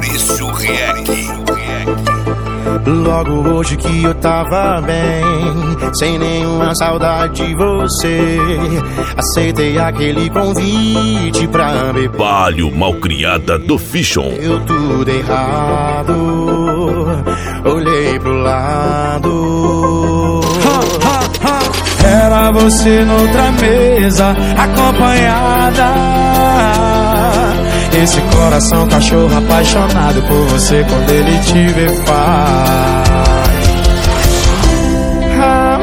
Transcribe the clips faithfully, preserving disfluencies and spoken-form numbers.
Maurício Riek. Logo hoje que eu tava bem, sem nenhuma saudade de você, aceitei aquele convite pra beber. Palio malcriada do Fichon. Deu tudo errado, olhei pro lado. Ha, ha, ha. Era você noutra mesa, acompanhada. Esse coração cachorro apaixonado por você, quando ele te vê faz. Ah,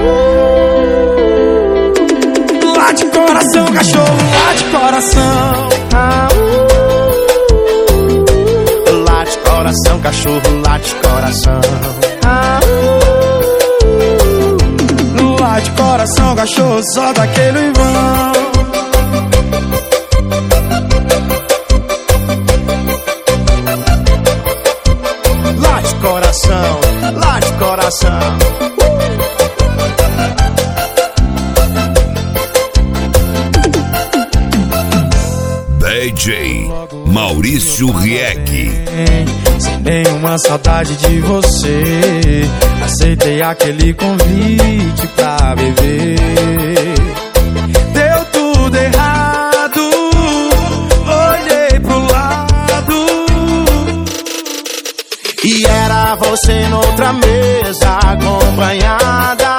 uh. Late coração, cachorro, late coração. Ah, uh. Late coração, cachorro, late coração. Ah, uh. Late coração, cachorro, só daquele vão. Coração, late coração. D J Maurício Riek. Sem nenhuma saudade de você, aceitei aquele convite pra beber. Deu tudo errado, olhei pro lado e era você noutra mesa, acompanhada.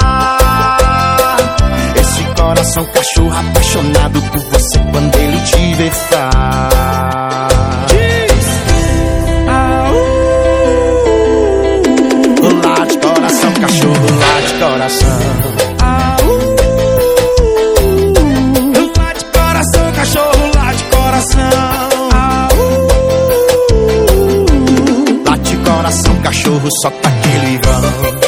Esse coração cachorro apaixonado por você, quando ele te vê faz. Ah, uh. Late coração, cachorro, late coração. Ah, uh. Late coração, cachorro, late coração. Ah, uh. Late coração, cachorro, só tá aquele vão.